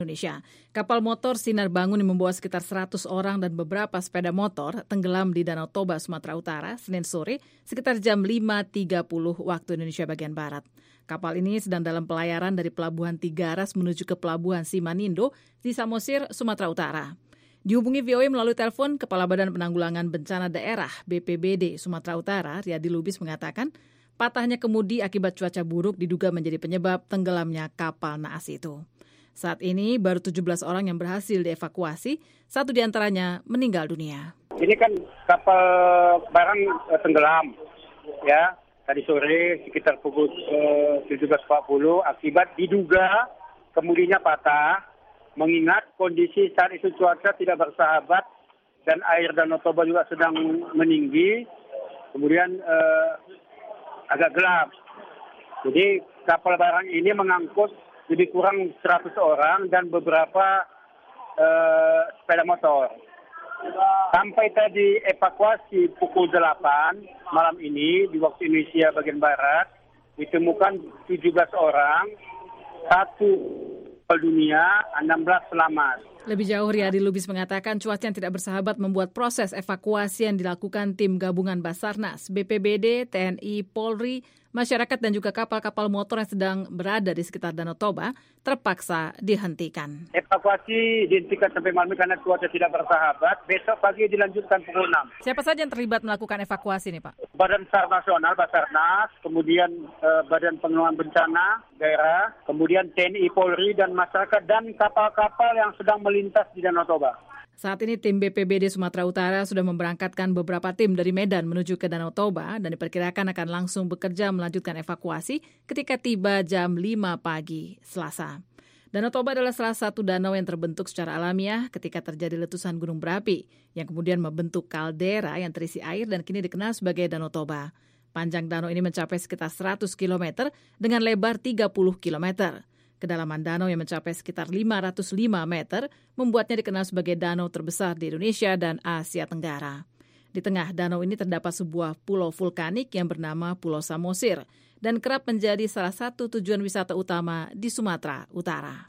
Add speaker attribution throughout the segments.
Speaker 1: Indonesia. Kapal motor Sinar Bangun yang membawa sekitar 100 orang dan beberapa sepeda motor tenggelam di Danau Toba, Sumatera Utara, Senin sore sekitar jam 5.30 waktu Indonesia bagian Barat. Kapal ini sedang dalam pelayaran dari Pelabuhan Tigaras menuju ke Pelabuhan Simanindo di Samosir, Sumatera Utara. Dihubungi VOA melalui telepon, Kepala Badan Penanggulangan Bencana Daerah BPBD Sumatera Utara, Riyadi Lubis mengatakan patahnya kemudi akibat cuaca buruk diduga menjadi penyebab tenggelamnya kapal naas itu. Saat ini baru 17 orang yang berhasil dievakuasi, 1 diantaranya meninggal dunia.
Speaker 2: Ini kan kapal barang tenggelam, ya, tadi sore sekitar pukul 17.40 akibat diduga kemudinya patah, mengingat kondisi saat itu cuaca tidak bersahabat dan air Danau Toba juga sedang meninggi, kemudian agak gelap. Jadi kapal barang ini mengangkut lebih kurang 100 orang dan beberapa sepeda motor. Sampai tadi evakuasi pukul 8 malam ini di waktu Indonesia bagian Barat ditemukan 17 orang, 1 dunia, 16 selamat.
Speaker 1: Lebih jauh, Riyadi Lubis mengatakan cuaca yang tidak bersahabat membuat proses evakuasi yang dilakukan tim gabungan Basarnas, BPBD, TNI, Polri, masyarakat dan juga kapal-kapal motor yang sedang berada di sekitar Danau Toba terpaksa dihentikan.
Speaker 2: Evakuasi dihentikan sampai malam karena cuaca tidak bersahabat. Besok pagi dilanjutkan pukul 6.
Speaker 1: Siapa saja yang terlibat melakukan evakuasi nih, Pak?
Speaker 2: Badan SAR Nasional, Basarnas, kemudian Badan Penanggulangan Bencana Daerah, kemudian TNI, Polri, dan masyarakat dan kapal-kapal yang sedang melintas di Danau Toba.
Speaker 1: Saat ini tim BPBD Sumatera Utara sudah memberangkatkan beberapa tim dari Medan menuju ke Danau Toba dan diperkirakan akan langsung bekerja melanjutkan evakuasi ketika tiba jam 5 pagi Selasa. Danau Toba adalah salah satu danau yang terbentuk secara alamiah ketika terjadi letusan gunung berapi yang kemudian membentuk kaldera yang terisi air dan kini dikenal sebagai Danau Toba. Panjang danau ini mencapai sekitar 100 km dengan lebar 30 km. Kedalaman danau yang mencapai sekitar 505 meter membuatnya dikenal sebagai danau terbesar di Indonesia dan Asia Tenggara. Di tengah danau ini terdapat sebuah pulau vulkanik yang bernama Pulau Samosir dan kerap menjadi salah satu tujuan wisata utama di Sumatera Utara.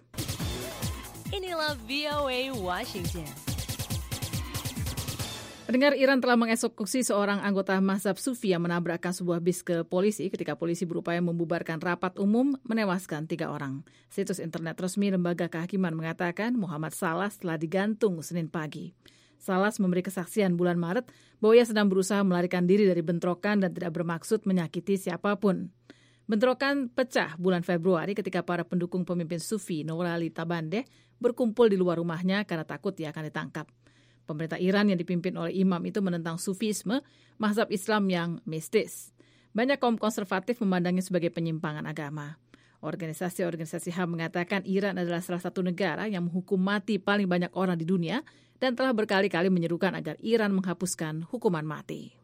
Speaker 3: Inilah VOA Washington.
Speaker 1: Pendengar, Iran telah mengeksekusi seorang anggota mazhab Sufi yang menabrakkan sebuah bis ke polisi ketika polisi berupaya membubarkan rapat umum menewaskan 3 orang. Situs internet resmi Lembaga Kehakiman mengatakan Muhammad Salas telah digantung Senin pagi. Salas memberi kesaksian bulan Maret bahwa ia sedang berusaha melarikan diri dari bentrokan dan tidak bermaksud menyakiti siapapun. Bentrokan pecah bulan Februari ketika para pendukung pemimpin Sufi Nourali Tabandeh berkumpul di luar rumahnya karena takut ia akan ditangkap. Pemerintah Iran yang dipimpin oleh imam itu menentang Sufisme, mazhab Islam yang mistis. Banyak kaum konservatif memandangnya sebagai penyimpangan agama. Organisasi-organisasi HAM mengatakan Iran adalah salah satu negara yang menghukum mati paling banyak orang di dunia dan telah berkali-kali menyerukan agar Iran menghapuskan hukuman mati.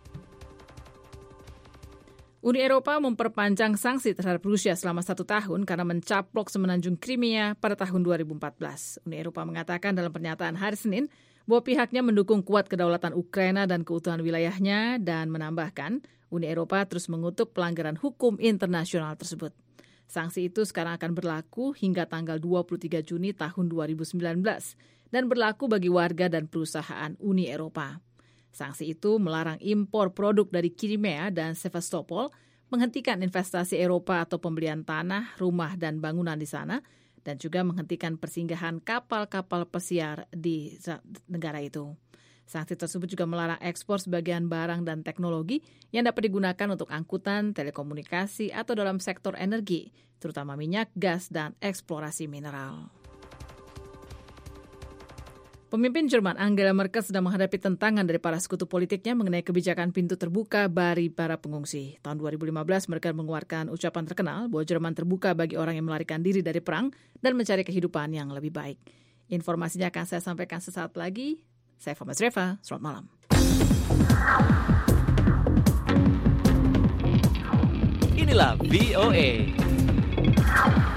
Speaker 1: Uni Eropa memperpanjang sanksi terhadap Rusia selama 1 tahun karena mencaplok semenanjung Crimea pada tahun 2014. Uni Eropa mengatakan dalam pernyataan hari Senin bahwa pihaknya mendukung kuat kedaulatan Ukraina dan keutuhan wilayahnya dan menambahkan Uni Eropa terus mengutuk pelanggaran hukum internasional tersebut. Sanksi itu sekarang akan berlaku hingga tanggal 23 Juni tahun 2019 dan berlaku bagi warga dan perusahaan Uni Eropa. Sanksi itu melarang impor produk dari Crimea dan Sevastopol, menghentikan investasi Eropa atau pembelian tanah, rumah, dan bangunan di sana, dan juga menghentikan persinggahan kapal-kapal pesiar di negara itu. Sanksi tersebut juga melarang ekspor sebagian barang dan teknologi yang dapat digunakan untuk angkutan, telekomunikasi, atau dalam sektor energi, terutama minyak, gas, dan eksplorasi mineral. Pemimpin Jerman Angela Merkel sedang menghadapi tantangan dari para sekutu politiknya mengenai kebijakan pintu terbuka bagi para pengungsi. Tahun 2015, Merkel mengeluarkan ucapan terkenal bahwa Jerman terbuka bagi orang yang melarikan diri dari perang dan mencari kehidupan yang lebih baik. Informasinya akan saya sampaikan sesaat lagi. Saya Fama Zreva, selamat malam.
Speaker 4: Inilah VOA.